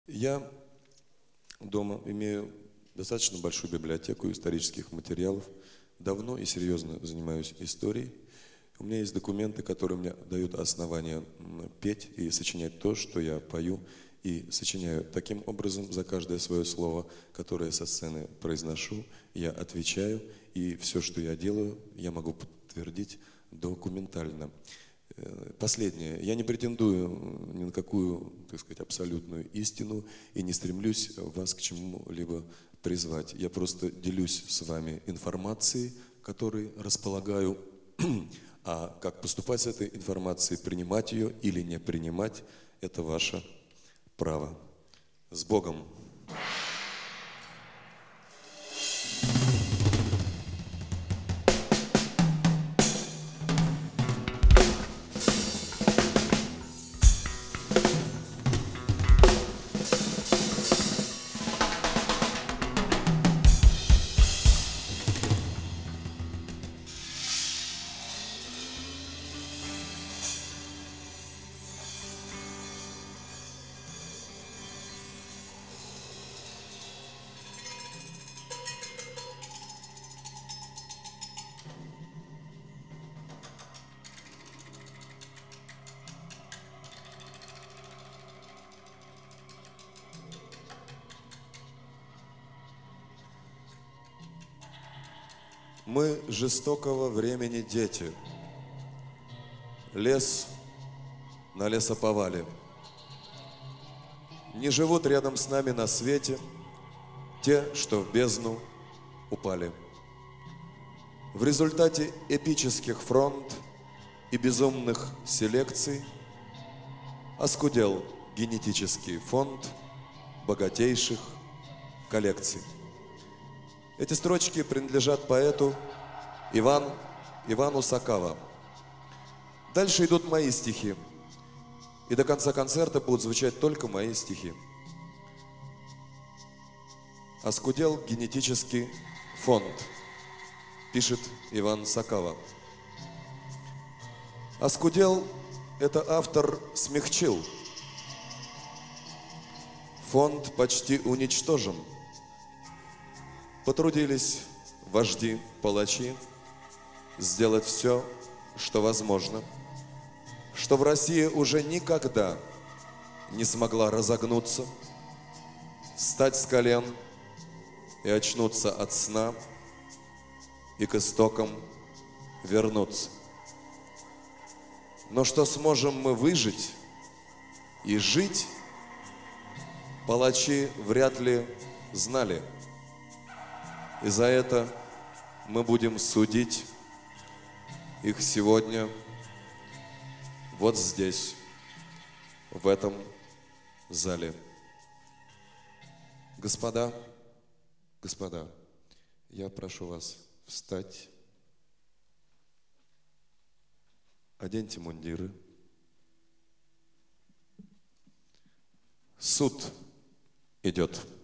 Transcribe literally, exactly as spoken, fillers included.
Я дома имею достаточно большую библиотеку исторических материалов. Давно и серьезно занимаюсь историей. У меня есть документы, которые мне дают основания петь и сочинять то, что я пою и сочиняю. Таким образом, за каждое свое слово, которое со сцены произношу, я отвечаю, и все, что я делаю, я могу подтвердить документально. Последнее. Я не претендую ни на какую, так сказать, абсолютную истину и не стремлюсь вас к чему-либо призвать. Я просто делюсь с вами информацией, которой располагаю, а как поступать с этой информацией, принимать ее или не принимать, это ваше право. С Богом! Мы жестокого времени дети. Лес на лесоповале. Не живут рядом с нами на свете те, что в бездну упали. В результате эпических фронт и безумных селекций оскудел генетический фонд богатейших коллекций. Эти строчки принадлежат поэту Иван, Ивану Сакава. Дальше идут мои стихи. И до конца концерта будут звучать только мои стихи. Оскудел генетический фонд, пишет Иван Сакава. Оскудел – это автор смягчил. Фонд почти уничтожен. Потрудились вожди-палачи сделать все, что возможно, что в России уже никогда не смогла разогнуться, встать с колен и очнуться от сна и к истокам вернуться. Но что сможем мы выжить и жить, палачи вряд ли знали. И за это мы будем судить их сегодня вот здесь, в этом зале. Господа, господа, я прошу вас встать, оденьте мундиры. Суд идет.